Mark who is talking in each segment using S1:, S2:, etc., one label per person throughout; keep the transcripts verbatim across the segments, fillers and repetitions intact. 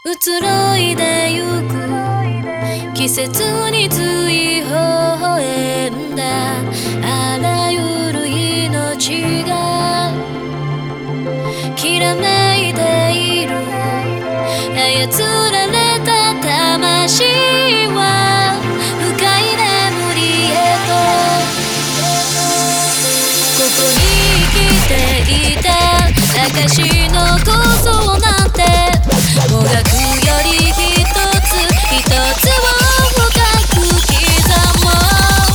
S1: 移ろいでゆく季節につい微笑んだあらゆる命がきらめいている操られた魂は深い眠りへとここに生きていた証のこそなんてもがくより一つ一つを深く刻もう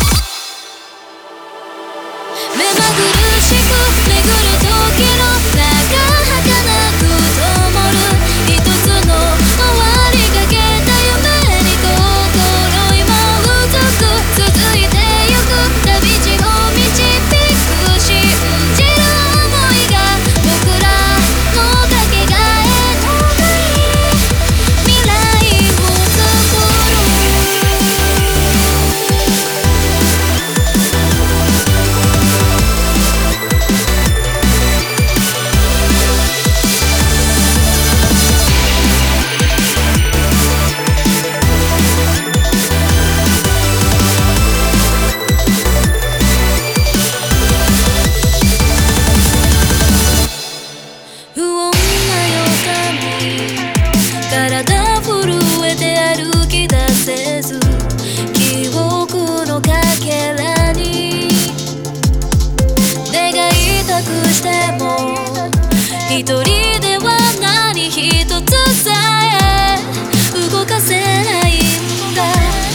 S1: 目まぐるしく巡る時の中儚く灯る一つの終わりかけた夢に心今うずく続いてゆく旅路を導く信じる想いが僕らのかけがえのない未来を作る不穏な予感に体震えて歩き出せず記憶のかけらに願いたくしても一人では何一つさえ動かせないんだ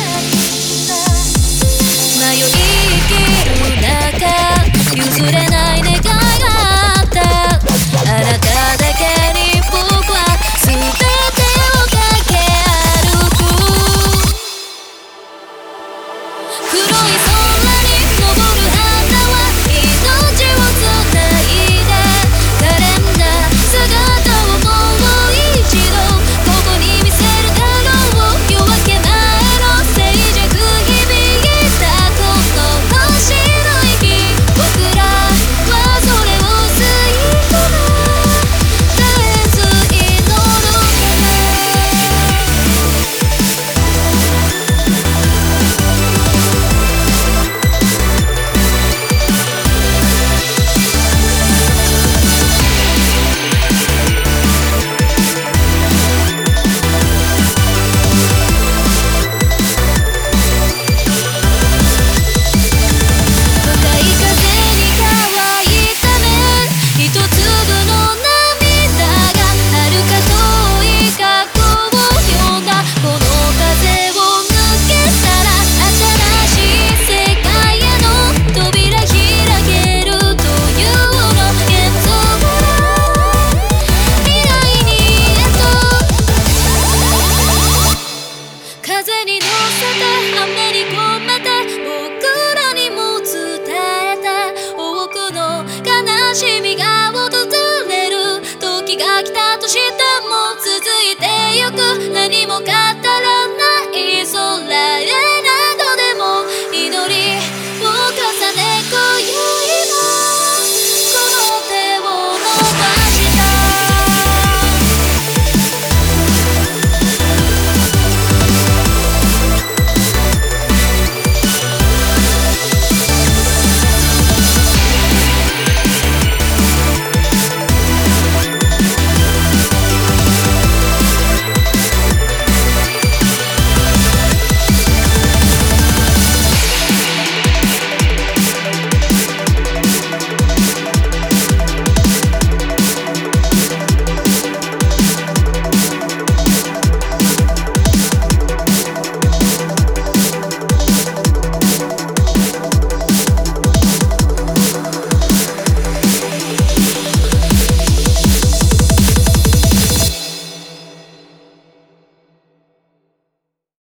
S1: 迷い生きる中譲れない願いがあったあなただけに僕は全てを駆け歩く黒い空に昇る花は命をつないで可憐な姿をもう一度ここに見せるだろう夜明け前の静寂響いたこの星の息僕らはそれを吸い込む絶えず祈る向かい風に乾いた目一粒の涙が遥か遠い過去を呼んだこの風を抜けたら新しい世界への扉開けるというの現像から未来にへと風に乗せて雨に込めて僕らにも伝えた多くの悲しみが